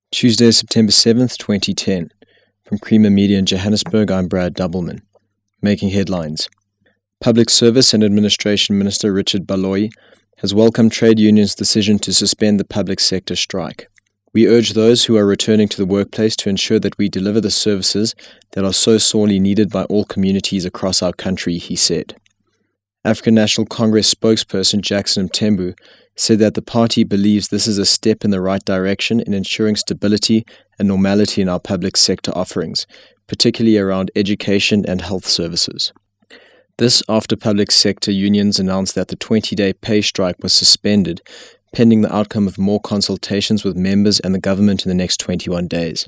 Tuesday, September 7th, 2010. From Creamer Media in Johannesburg, I'm Brad Doubleman. Making headlines. Public Service and Administration Minister Richard Baloyi has welcomed trade unions' decision to suspend the public sector strike. We urge those who are returning to the workplace to ensure that we deliver the services that are so sorely needed by all communities across our country, he said. African National Congress spokesperson Jackson Mthembu said that the party believes this is a step in the right direction in ensuring stability and normality in our public sector offerings, particularly around education and health services. This after public sector unions announced that the 20-day pay strike was suspended, pending the outcome of more consultations with members and the government in the next 21 days.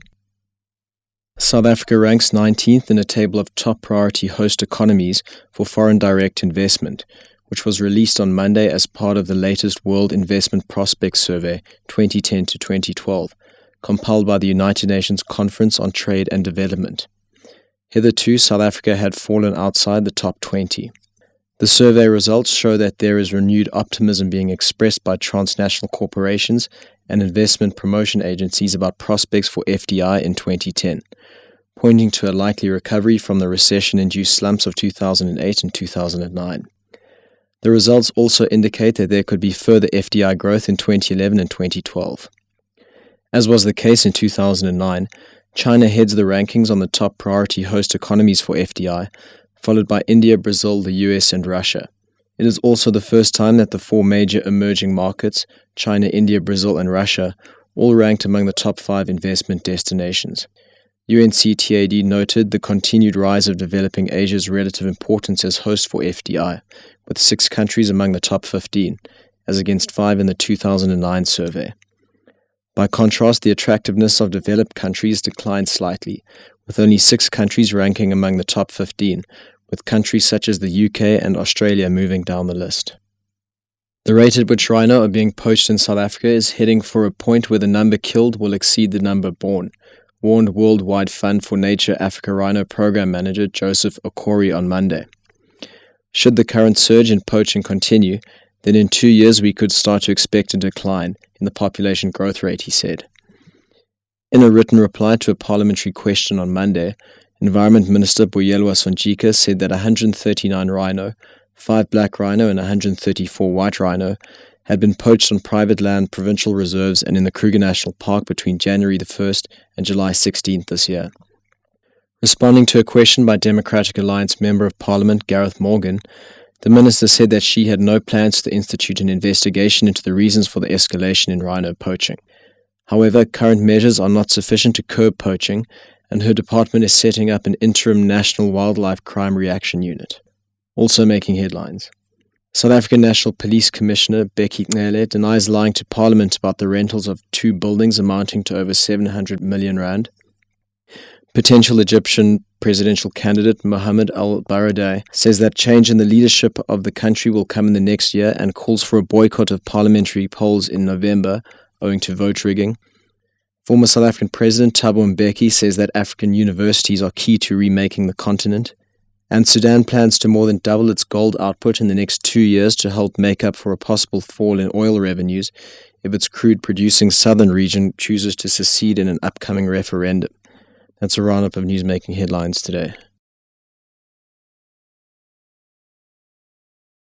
South Africa ranks 19th in a table of top priority host economies for foreign direct investment, which was released on Monday as part of the latest World Investment Prospects Survey 2010 to 2012, compiled by the United Nations Conference on Trade and Development. Hitherto, South Africa had fallen outside the top 20. The survey results show that there is renewed optimism being expressed by transnational corporations and investment promotion agencies about prospects for FDI in 2010, pointing to a likely recovery from the recession-induced slumps of 2008 and 2009. The results also indicate that there could be further FDI growth in 2011 and 2012. As was the case in 2009, China heads the rankings on the top priority host economies for FDI, followed by India, Brazil, the US, and Russia. It is also the first time that the four major emerging markets, China, India, Brazil, and Russia, all ranked among the top 5 investment destinations. UNCTAD noted the continued rise of developing Asia's relative importance as host for FDI, with 6 countries among the top 15, as against 5 in the 2009 survey. By contrast, the attractiveness of developed countries declined slightly, with only 6 countries ranking among the top 15, with countries such as the UK and Australia moving down the list. The rate at which rhino are being poached in South Africa is heading for a point where the number killed will exceed the number born, warned Worldwide Fund for Nature Africa Rhino Program Manager Joseph Okori on Monday. Should the current surge in poaching continue, then in 2 years we could start to expect a decline in the population growth rate, he said. In a written reply to a parliamentary question on Monday, Environment Minister Buyelwa Sonjika said that 139 rhino, 5 black rhino and 134 white rhino had been poached on private land, provincial reserves and in the Kruger National Park between January the 1st and July 16th this year. Responding to a question by Democratic Alliance Member of Parliament Gareth Morgan, the minister said that she had no plans to institute an investigation into the reasons for the escalation in rhino poaching. However, current measures are not sufficient to curb poaching, and her department is setting up an interim National Wildlife Crime Reaction Unit. Also making headlines. South African National Police Commissioner Bheki Cele denies lying to Parliament about the rentals of 2 buildings amounting to over 700 million rand. Potential Egyptian presidential candidate Mohamed al-Baradei says that change in the leadership of the country will come in the next year and calls for a boycott of parliamentary polls in November owing to vote rigging. Former South African President Thabo Mbeki says that African universities are key to remaking the continent. And Sudan plans to more than double its gold output in the next 2 years to help make up for a possible fall in oil revenues if its crude-producing southern region chooses to secede in an upcoming referendum. That's a roundup of news making headlines today.